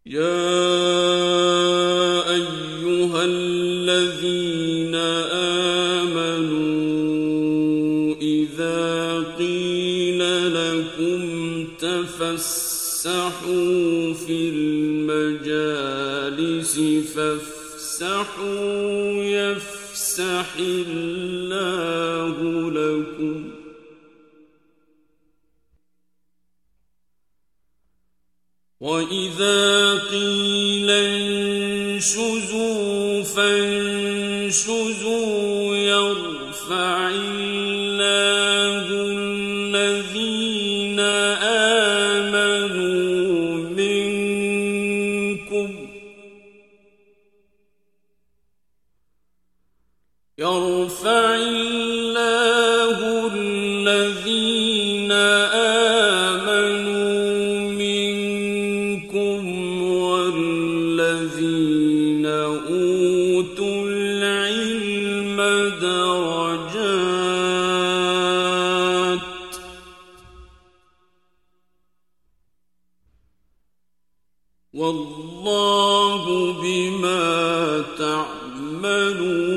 يا أيها الذين آمنوا إذا قيل لكم تفسحوا في المجالس فافسحوا يفسح الله لكم وإذا قيل انشزوا فانشزوا يرفع الله الذين آمنوا منكم والذين أوتوا العلم درجات والله بما تعملون